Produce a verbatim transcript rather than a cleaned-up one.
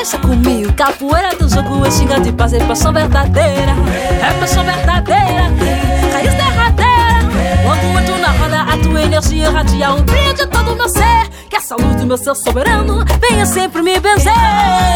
Deixa comigo, capoeira do jogo, é xinga de paz, é paixão verdadeira. É paixão verdadeira, raiz derradeira. Quando entro na roda, a tua energia irradia o brilho de todo o meu ser. Que essa luz do meu ser soberano venha sempre me benzer.